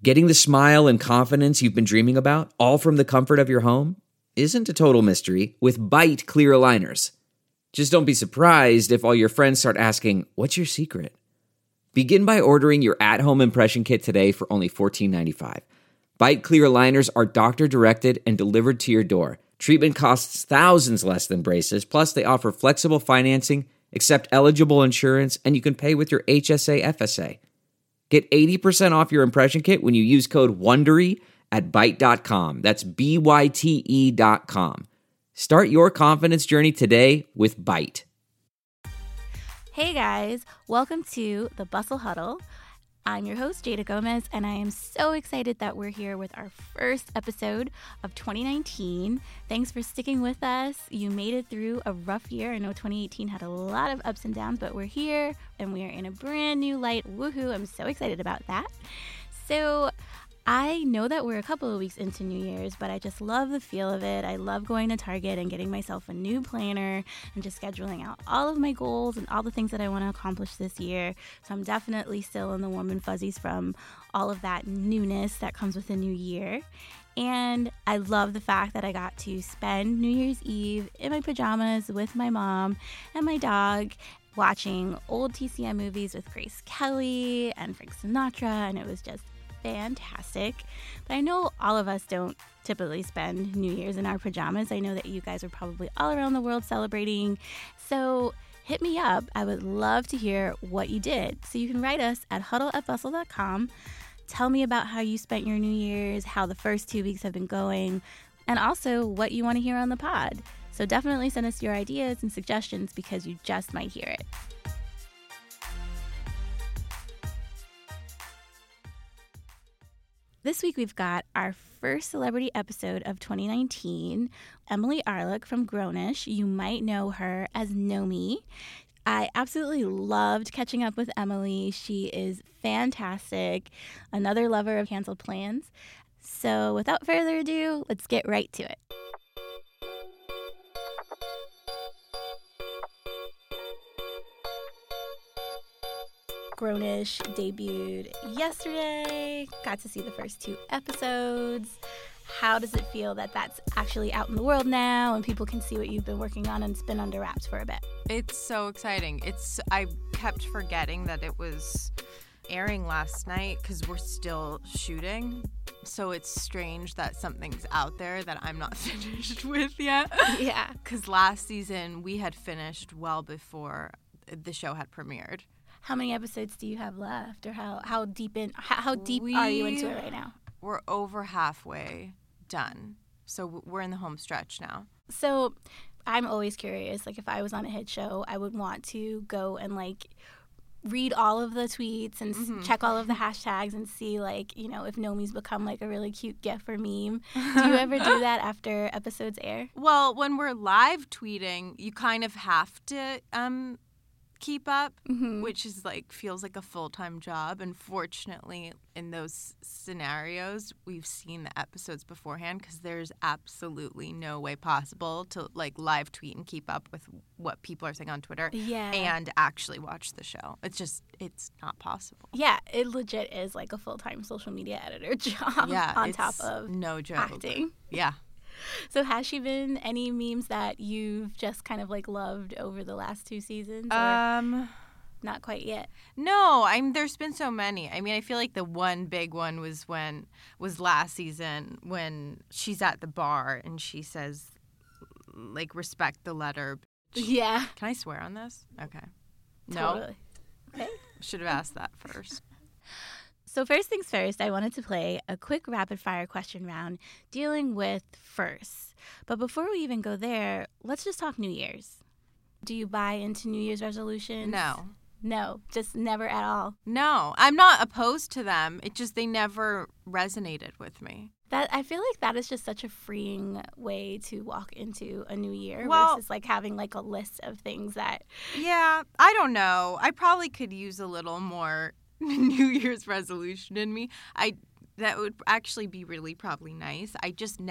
Getting the smile and confidence you've been dreaming about, all from the comfort of your home, isn't a total mystery with Byte clear aligners. Just don't be surprised if all your friends start asking, "What's your secret?" Begin by ordering your at-home impression kit today for only $14.95. Byte clear aligners are doctor-directed and delivered to your door. Treatment costs thousands less than braces, plus they offer flexible financing, accept eligible insurance, and you can pay with your HSA FSA. Get 80% off your impression kit when you use code WONDERY at Byte.com. That's BYTE.com. Start your confidence journey today with Byte. Hey guys, welcome to the Bustle Huddle. I'm your host, Jada Gomez, and I am so excited that we're here with our first episode of 2019. Thanks for sticking with us. You made it through a rough year. I know 2018 had a lot of ups and downs, but we're here and we are in a brand new light. Woohoo, I'm so excited about that. So I know that we're a couple of weeks into New Year's, but I just love the feel of it. I love going to Target and getting myself a new planner and just scheduling out all of my goals and all the things that I want to accomplish this year. So I'm definitely still in the warm and fuzzies from all of that newness that comes with the new year. And I love the fact that I got to spend New Year's Eve in my pajamas with my mom and my dog, watching old TCM movies with Grace Kelly and Frank Sinatra, and it was just fantastic. But I know all of us don't typically spend New Year's in our pajamas. I know that you guys are probably all around the world celebrating. So hit me up. I would love to hear what you did. So you can write us at huddle@bustle.com. Tell me about how you spent your New Year's, how the first 2 weeks have been going, and also what you want to hear on the pod. So definitely send us your ideas and suggestions because you just might hear it. This week, we've got our first celebrity episode of 2019, Emily Arlick from Grownish. You might know her as Nomi. I absolutely loved catching up with Emily. She is fantastic, another lover of canceled plans. So without further ado, let's get right to it. Grownish debuted yesterday. Got to see the first 2 episodes. How does it feel that that's actually out in the world now and people can see what you've been working on and it's been under wraps for a bit? It's so exciting. I kept forgetting that it was airing last night because we're still shooting. So it's strange that something's out there that I'm not finished with yet. Yeah. Because last season we had finished well before the show had premiered. How many episodes do you have left, or how deep are you into it right now? We're over halfway done, so we're in the home stretch now. So I'm always curious. Like if I was on a hit show, I would want to go and read all of the tweets and check all of the hashtags and see if Nomi's become a really cute GIF or meme. Do you ever do that after episodes air? Well, when we're live tweeting, you kind of have to keep up, which is feels like a full-time job. Unfortunately, in those scenarios, we've seen the episodes beforehand because there's absolutely no way possible to live tweet and keep up with what people are saying on Twitter and actually watch the show. It's not possible. Yeah, it legit is a full-time social media editor job on top of no joke. Acting. Yeah. So has she been any memes that you've just kind of loved over the last 2 seasons? Or not quite yet. No, there's been so many. I feel like the one big one was last season when she's at the bar and she says respect the letter. Yeah. Can I swear on this? Okay. Totally. No. Okay. Should have asked that first. So first things first, I wanted to play a quick rapid-fire question round dealing with firsts. But before we even go there, let's just talk New Year's. Do you buy into New Year's resolutions? No. No, just never at all? No, I'm not opposed to them. They never resonated with me. That I feel like that is just such a freeing way to walk into a new year versus having a list of things that... Yeah, I don't know. I probably could use a little more New Year's resolution in me. That would actually be really probably nice. I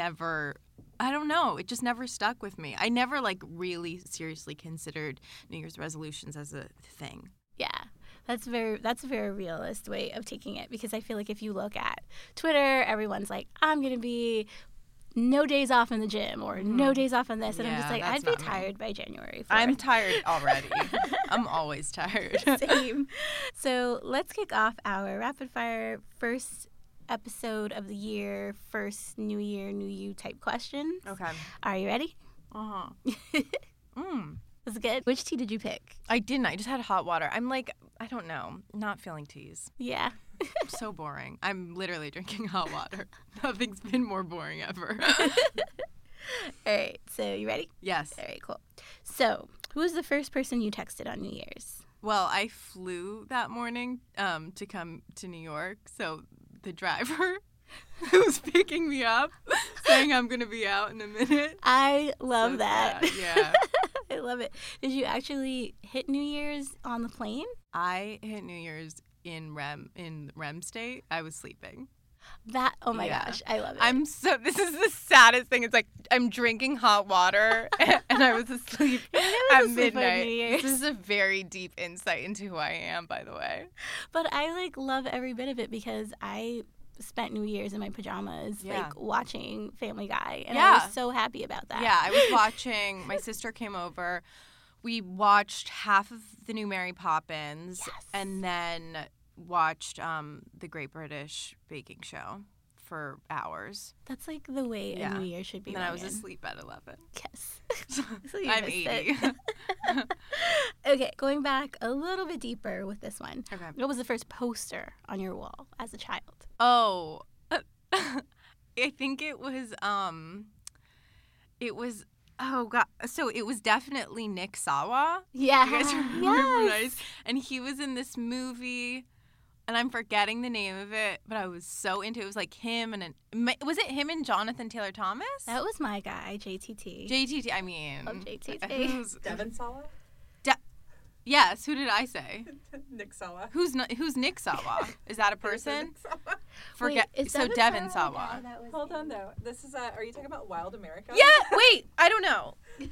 don't know. It just never stuck with me. I never really seriously considered New Year's resolutions as a thing. Yeah. That's a very realist way of taking it, because I feel like if you look at Twitter, everyone's like, I'm going to be no days off in the gym or no days off on this. And I'm just like, I'd be tired by January 4th. I'm tired already. I'm always tired. Same. So let's kick off our rapid fire first episode of the year, first new year, new you type questions. Okay. Are you ready? Uh-huh. That's good. Which tea did you pick? I didn't. I just had hot water. I'm like, I don't know. Not feeling teas. Yeah. So boring. I'm literally drinking hot water. Nothing's been more boring ever. All right. So you ready? Yes. All right, cool. So who was the first person you texted on New Year's? Well, I flew that morning to come to New York. So the driver who was picking me up saying I'm going to be out in a minute. I love that. Sad. Yeah. I love it. Did you actually hit New Year's on the plane? I hit New Year's in REM state. I was sleeping. Oh my gosh, I love it. This is the saddest thing. It's like I'm drinking hot water and I was asleep at midnight. This is a very deep insight into who I am, by the way. But I love every bit of it, because I spent New Year's in my pajamas, watching Family Guy, and I was so happy about that. Yeah, I was watching. My sister came over. We watched half of the new Mary Poppins, and then watched the Great British Baking Show for hours. That's like the way a New Year should be. And then I was asleep at 11. Yes. So I'm 80. Okay, going back a little bit deeper with this one. Okay. What was the first poster on your wall as a child? Oh, I think it was oh god, so it was definitely Nick Sawa. Yeah. You guys remember nice? And he was in this movie, and I'm forgetting the name of it, but I was so into it. It was like him was it him and Jonathan Taylor Thomas? That was my guy, JTT. JTT, I mean. Love JTT. Devin Sawa? Yes, who did I say? Nick Sawa. Who's Nick Sawa? Is that a person? Forget. Wait, is so Devin Sawa. Hold on though. This is are you talking about Wild America? Yeah. Wait. I don't know.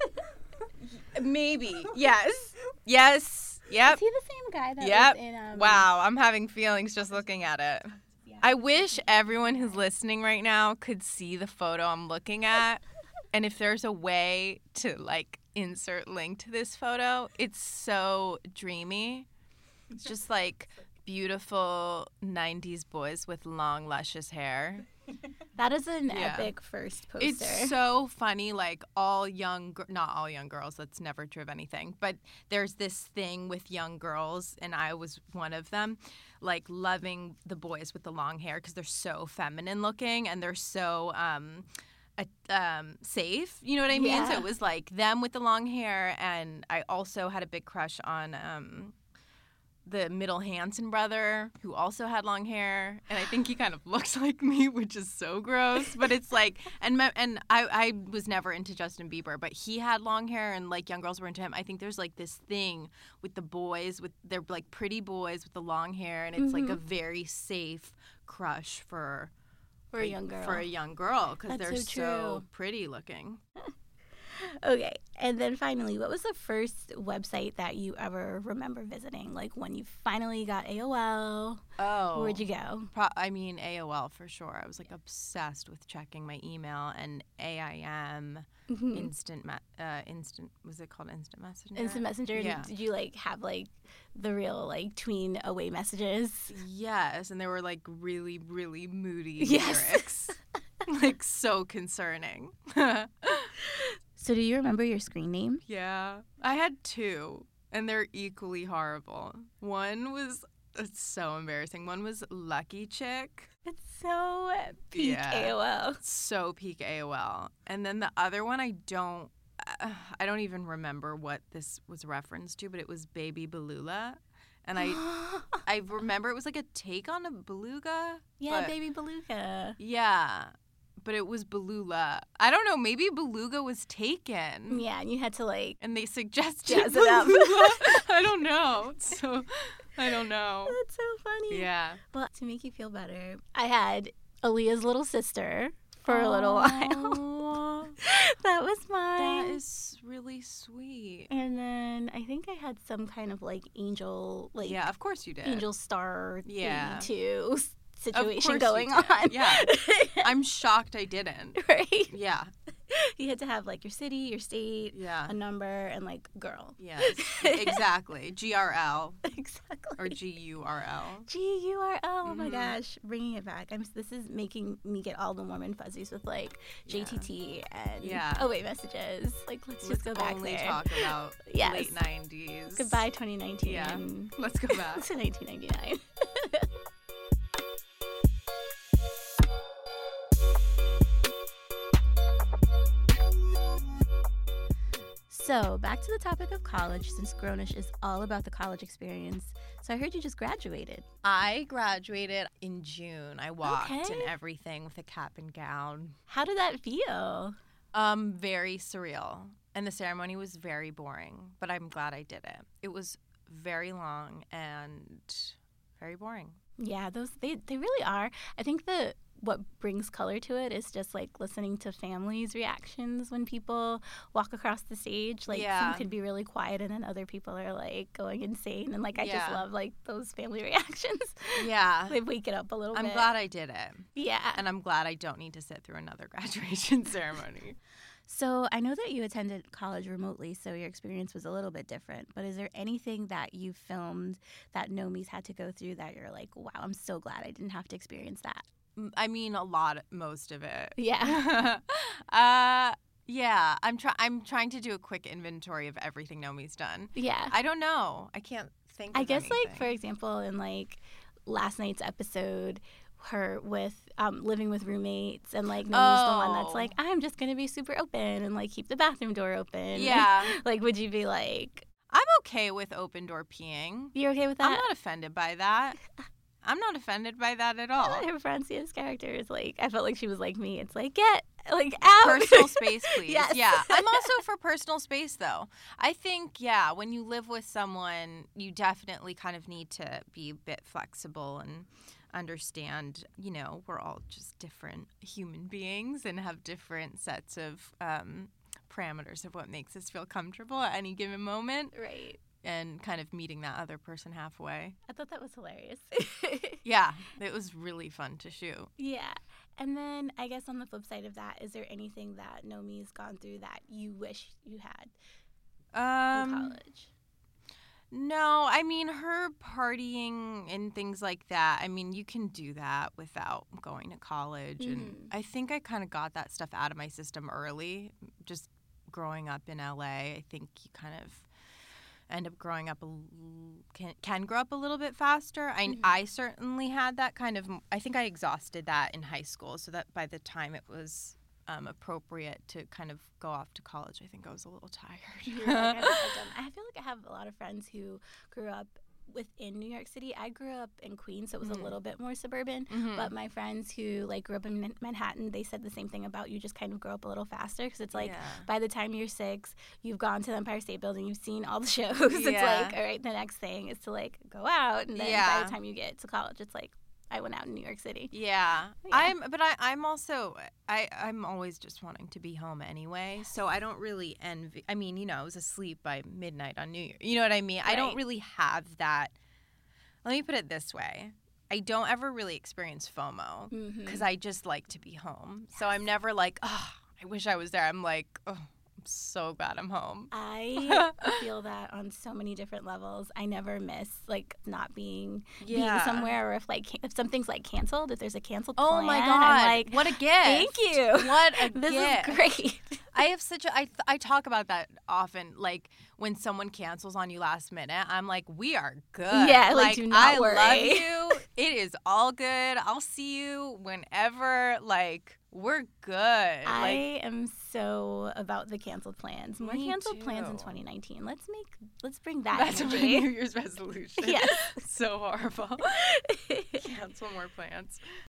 Maybe. Yes. Yes. Yep. Is he the same guy that Yep. was in Wow. I'm having feelings just looking at it. Yeah. I wish everyone who's listening right now could see the photo I'm looking at, and if there's a way to insert link to this photo. It's so dreamy. It's just beautiful 90s boys with long, luscious hair. That is an epic first poster. It's so funny, not all young girls, that's never true of anything, but there's this thing with young girls, and I was one of them, loving the boys with the long hair because they're so feminine looking and they're so safe, you know what I mean? Yeah. So it was them with the long hair, and I also had a big crush on the middle Hanson brother, who also had long hair, and I think he kind of looks like me, which is so gross. But it's and I was never into Justin Bieber, but he had long hair, and young girls were into him. I think there's this thing with the boys, they're pretty boys with the long hair, and it's a very safe crush for a young girl. For a young girl, because they're so pretty looking. Okay, and then finally, what was the first website that you ever remember visiting? When you finally got AOL? Oh. Where'd you go? AOL for sure. I was obsessed with checking my email and AIM, instant, was it called Instant Messenger? Instant Messenger? Yeah. Did you have the real tween away messages? Yes, and they were really, really moody Yes. lyrics. So concerning. So do you remember your screen name? Yeah. I had two, and they're equally horrible. One was, it's so embarrassing. One was Lucky Chick. It's so peak AOL. So peak AOL. And then the other one, I don't even remember what this was referenced to, but it was Baby Beluga. And I remember it was a take on a beluga. Yeah, Baby Beluga. Yeah. But it was Beluga. I don't know. Maybe Beluga was taken. Yeah, and you had to And they suggested jazz it up. I don't know. So I don't know. That's so funny. Yeah. Well, to make you feel better, I had Aaliyah's little sister for a little while. That was mine. That is really sweet. And then I think I had some kind of like angel, like Yeah, of course you did. angel star Yeah. too situation course you going did. on. Yeah. I'm shocked I didn't. Right? Yeah. You had to have like your city, your state, Yeah. a number, and like girl. Yes. Exactly. GRL Exactly. or GURL. GURL. Oh my gosh, bringing it back. This is making me get all the warm and fuzzies with like JTT and Yeah. messages. Like let's just go back only there. talk about Yes. late 90s. Goodbye 2019. Yeah. Let's go back. To 1999. So, back to the topic of college, since Grownish is all about the college experience. So, I heard you just graduated. I graduated in June. I walked and Okay. everything with a cap and gown. How did that feel? Very surreal. And the ceremony was very boring, but I'm glad I did it. It was very long and very boring. Yeah, they really are. I think what brings color to it is just like listening to families' reactions when people walk across the stage. Like Yeah. some could be really quiet and then other people are like going insane. And like I just Yeah. love like those family reactions. Yeah. They wake it up a little bit. I'm glad I did it. Yeah. And I'm glad I don't need to sit through another graduation ceremony. So I know that you attended college remotely, so your experience was a little bit different. But is there anything that you filmed that Nomi's had to go through that you're like, wow, I'm so glad I didn't have to experience that? I mean, most of it. Yeah. Yeah. I'm trying to do a quick inventory of everything Nomi's done. Yeah. I don't know. I can't think. I of guess, like, anything. for example, in, like, last night's episode, her with living with roommates and, like, Nomi's the one that's Oh. like, I'm just going to be super open and, like, keep the bathroom door open. Yeah. Like, would you be like, I'm okay with open door peeing. you're okay with that? I'm not offended by that. I'm not offended by that at all. Her Francia's character is like, I felt like she was like me. It's like, get, like, out. Personal space, please. Yes. Yeah. I'm also for personal space, though. I think, yeah, when you live with someone, you definitely kind of need to be a bit flexible and understand, we're all just different human beings and have different sets of parameters of what makes us feel comfortable at any given moment. Right. And kind of meeting that other person halfway. I thought that was hilarious. Yeah, it was really fun to shoot. Yeah. And then I guess on the flip side of that, is there anything that Nomi's gone through that you wish you had in college? No, I mean, her partying and things like that, I mean, you can do that without going to college. And I think I kind of got that stuff out of my system early. Just growing up in LA, I think you kind of end up growing up can grow up a little bit faster. I certainly had that kind of. I think I exhausted that in high school, so that by the time it was appropriate to kind of go off to college, I think I was a little tired. You're like, I feel like I have a lot of friends who grew up within New York City. I grew up in Queens, so it was a little bit more suburban. But my friends who like grew up in Manhattan, they said the same thing about you just kind of grow up a little faster because it's like by the time you're 6, you've gone to the Empire State Building, you've seen all the shows. It's like, all right, the next thing is to like go out, and then by the time you get to college, it's like I went out in New York City. Yeah. I'm also I'm always just wanting to be home anyway, so I don't really envy. I mean, I was asleep by midnight on New Year. You know what I mean? Right. I don't really have that. Let me put it this way. I don't ever really experience FOMO because I just like to be home. Yes. So I'm never like, oh, I wish I was there. I'm like, oh, I'm so glad I'm home. I feel that on so many different levels. I never miss like not being somewhere, or if something's like canceled, if there's a canceled plan. Oh my God! I'm like, what a gift! Thank you. What a this gift! Is great. I have such a I talk about that often. Like when someone cancels on you last minute, I'm like, we are good. Yeah, like do not worry. I love you. It is all good. I'll see you whenever. Like. We're good. I am so about the canceled plans. More canceled plans in 2019. Let's bring that That's energy. my New Year's resolution. Yes. So horrible. Cancel more plans.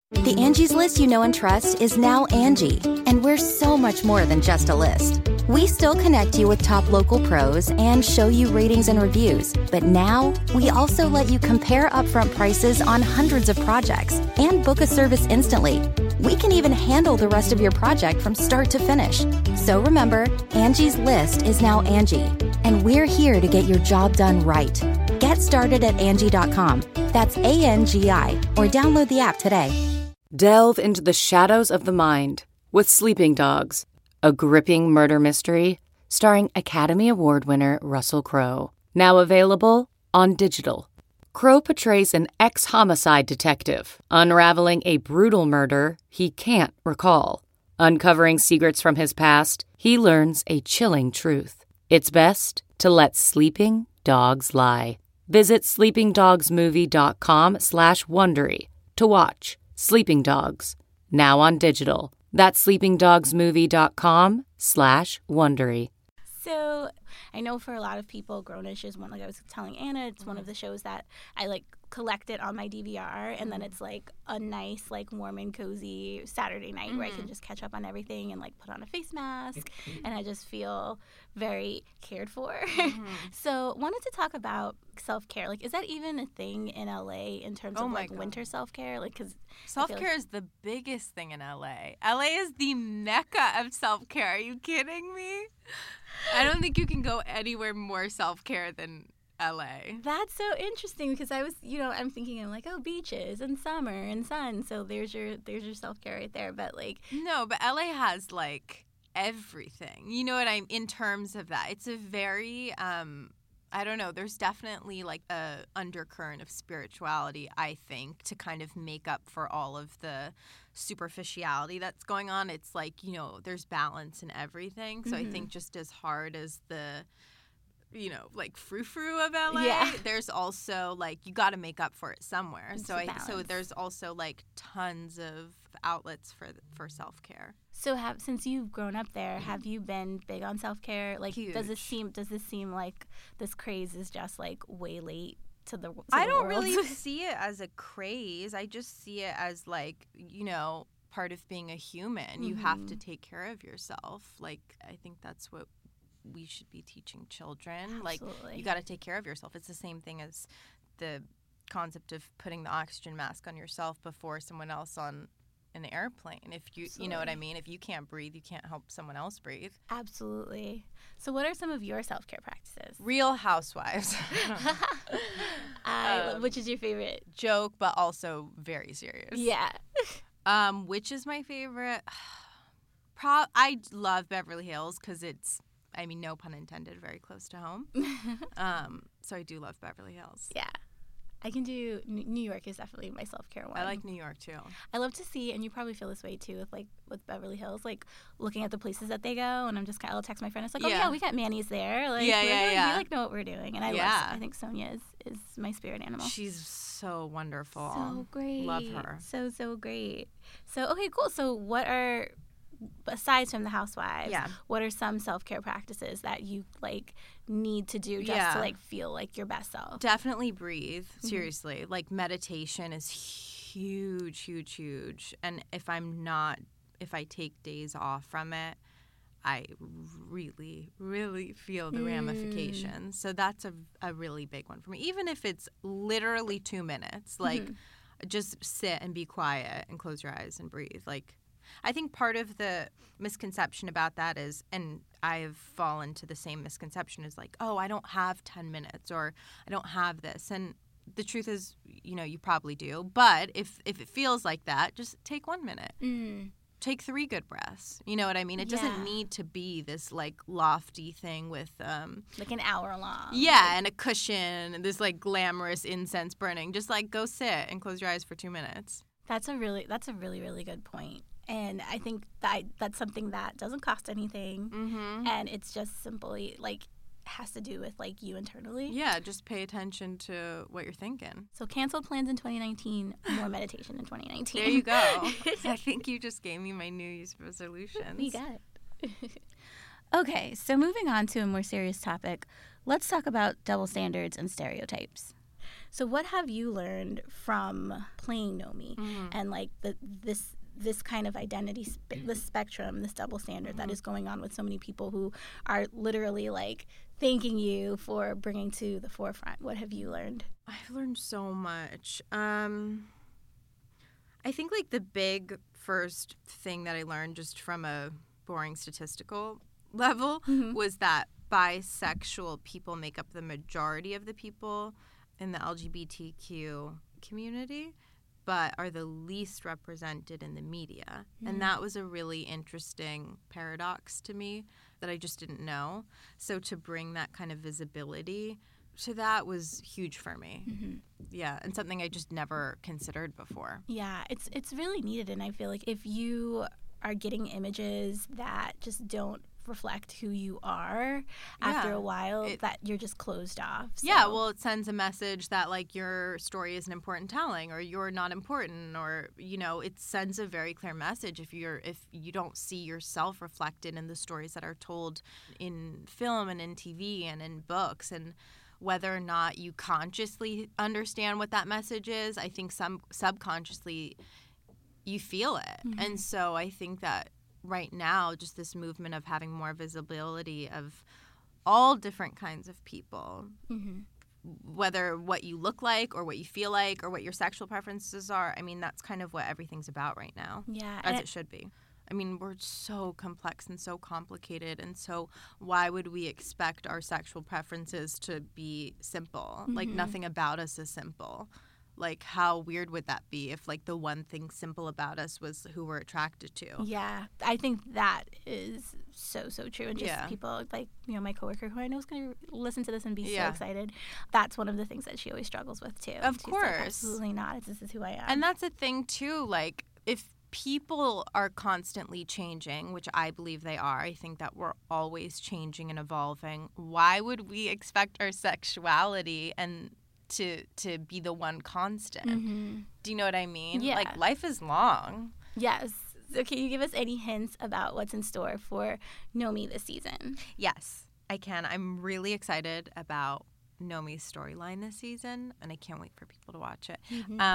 The Angie's List you know and trust is now Angie, and we're so much more than just a list. We still connect you with top local pros and show you ratings and reviews, but now we also let you compare upfront prices on hundreds of projects and book a service instantly. We can even handle the rest of your project from start to finish. So remember, Angie's List is now Angie, and we're here to get your job done right. Get started at Angie.com. That's ANGI, or download the app today. Delve into the shadows of the mind with Sleeping Dogs, a gripping murder mystery starring Academy Award winner Russell Crowe. Now available on digital. Crowe portrays an ex-homicide detective unraveling a brutal murder he can't recall. Uncovering secrets from his past, he learns a chilling truth. It's best to let sleeping dogs lie. Visit sleepingdogsmovie.com/Wondery to watch Sleeping Dogs, now on digital. That's sleepingdogsmovie.com/Wondery. So I know for a lot of people, Grownish is one, like I was telling Anna, it's one of the shows that I like collect it on my DVR, and then it's like a nice, like warm and cozy Saturday night where I can just catch up on everything and like put on a face mask, and I just feel very cared for. So wanted to talk about self-care. Like, is that even a thing in LA in terms of like winter self-care? Like, because self-care is the biggest thing in LA. LA is the mecca of self-care. Are you kidding me? I don't think you can go anywhere more self-care than LA. That's so interesting because I was, I'm thinking of like, oh, beaches and summer and sun. So there's your self-care right there. But like, no, but LA has like everything. You know what in terms of that. It's a very I don't know, there's definitely like a undercurrent of spirituality, I think, to kind of make up for all of the superficiality that's going on. It's like, there's balance in everything. So I think just as hard as the like frou-frou of LA, there's also like you got to make up for it somewhere. So there's also like tons of outlets for self-care. So since you've grown up there, have you been big on self-care? Like, huge. Does this seem like this craze is just like way late to the world? I don't really see it as a craze. I just see it as like, part of being a human. You have to take care of yourself. Like, I think that's what we should be teaching children. Absolutely. Like, you got to take care of yourself. It's the same thing as the concept of putting the oxygen mask on yourself before someone else on an airplane. If you know what I mean? If you can't breathe, you can't help someone else breathe. Absolutely. So what are some of your self-care practices? Real Housewives. Which is your favorite? Joke, but also very serious. Yeah. Which is my favorite? I love Beverly Hills because it's, no pun intended, very close to home. So I do love Beverly Hills. Yeah. I can do New York is definitely my self-care one. I like New York too. I love to see, and you probably feel this way too with Beverly Hills, like looking at the places that they go, and I'm just I'll text my friend. It's like, oh yeah, we got Manny's there. Like, we know what we're doing, and I think Sonia is my spirit animal. She's so wonderful. So great. Love her. So great. So okay, cool. So what are, aside from the Housewives, what are some self-care practices that you need to do just to feel like your best self? Definitely breathe. Seriously. Like, meditation is huge. And if I take days off from it, I really, really feel the ramifications. So that's a really big one for me. Even if it's literally 2 minutes, just sit and be quiet and close your eyes and breathe. Like, I think part of the misconception about that is, and I've fallen to the same misconception, is like, oh, I don't have 10 minutes or I don't have this. And the truth is, you probably do. But if it feels like that, just take 1 minute. Take 3 good breaths. You know what I mean? It doesn't need to be this lofty thing with like an hour long. Yeah, and a cushion and this glamorous incense burning. Just go sit and close your eyes for 2 minutes. That's a really, really good point. And I think that's something that doesn't cost anything, and it's just simply has to do with you internally. Yeah, just pay attention to what you're thinking. So canceled plans in 2019, more meditation in 2019. There you go. I think you just gave me my New Year's resolutions. You got it. Okay, so moving on to a more serious topic, let's talk about double standards and stereotypes. So what have you learned from playing Nomi and like this kind of identity, this spectrum, this double standard that is going on with so many people who are literally like thanking you for bringing to the forefront? What have you learned? I've learned so much. I think like the big first thing that I learned just from a boring statistical level was that bisexual people make up the majority of the people in the LGBTQ community, but are the least represented in the media. And that was a really interesting paradox to me that I just didn't know. So to bring that kind of visibility to that was huge for me. Yeah, and something I just never considered before. Yeah, it's really needed. And I feel like if you are getting images that just don't reflect who you are after a while, that you're just closed off. So. Yeah, well, it sends a message that like your story isn't important telling, or you're not important, or it sends a very clear message if you don't see yourself reflected in the stories that are told in film and in TV and in books. And whether or not you consciously understand what that message is, I think some subconsciously you feel it. And so I think that right now, just this movement of having more visibility of all different kinds of people, whether what you look like or what you feel like or what your sexual preferences are, I mean, that's kind of what everything's about right now. Yeah. As it should be. I mean, we're so complex and so complicated, and so why would we expect our sexual preferences to be simple? Like, nothing about us is simple. Like, how weird would that be if, like, the one thing simple about us was who we're attracted to? Yeah, I think that is so true. And just people, like, my coworker who I know is going to listen to this and be so excited. That's one of the things that she always struggles with, too. Of She's course. like, absolutely not. This is who I am. And that's a thing, too. Like, if people are constantly changing, which I believe they are, I think that we're always changing and evolving. Why would we expect our sexuality and to be the one constant? Do you know what I mean? Yeah. Like, life is long. Yes. So can you give us any hints about what's in store for Nomi this season? Yes, I can. I'm really excited about Nomi's storyline this season, and I can't wait for people to watch it.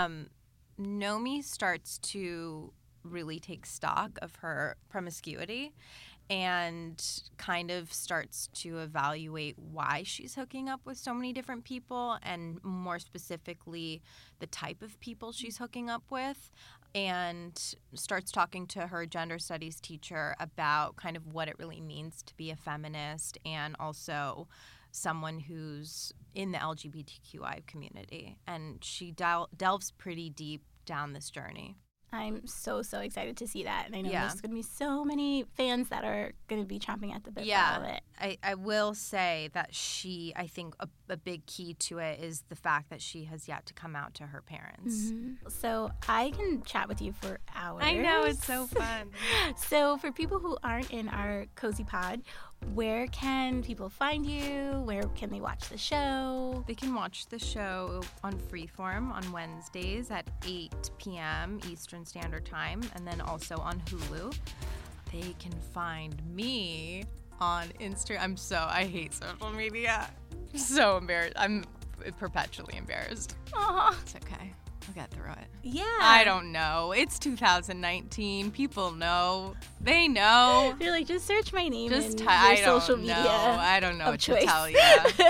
Nomi starts to really take stock of her promiscuity and kind of starts to evaluate why she's hooking up with so many different people, and more specifically the type of people she's hooking up with, and starts talking to her gender studies teacher about kind of what it really means to be a feminist and also someone who's in the LGBTQI community. And she delves pretty deep down this journey. I'm so excited to see that. And I know there's going to be so many fans that are going to be chomping at the bit for all of it. I will say that I think a big key to it is the fact that she has yet to come out to her parents. So I can chat with you for hours. I know, it's so fun. So for people who aren't in our Cozy Pod, where can people find you? Where can they watch the show? They can watch the show on Freeform on Wednesdays at 8 p.m. Eastern Standard Time, and then also on Hulu. They can find me on Instagram. I hate social media. I'm so embarrassed. I'm perpetually embarrassed. It's okay. I'll get through it. Yeah. I don't know. It's 2019. People know. They know. They're like, just search my name in your I social don't media. know. I don't know of what choice. to tell you.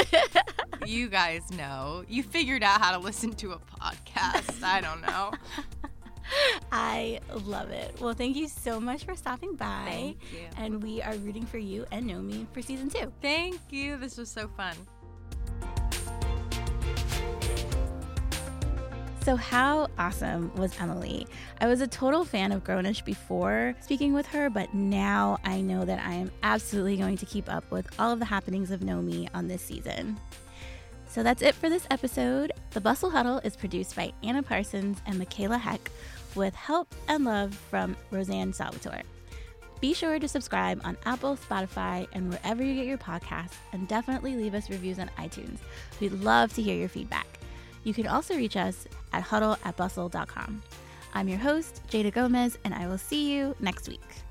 You guys know. You figured out how to listen to a podcast. I don't know. I love it. Well, thank you so much for stopping by. Thank you. And we are rooting for you and Nomi for season 2. Thank you. This was so fun. So how awesome was Emily? I was a total fan of Grownish before speaking with her, but now I know that I am absolutely going to keep up with all of the happenings of Nomi on this season. So that's it for this episode. The Bustle Huddle is produced by Anna Parsons and Michaela Heck, with help and love from Roseanne Salvatore. Be sure to subscribe on Apple, Spotify, and wherever you get your podcasts, and definitely leave us reviews on iTunes. We'd love to hear your feedback. You can also reach us at huddle@bustle.com. I'm your host, Jada Gomez, and I will see you next week.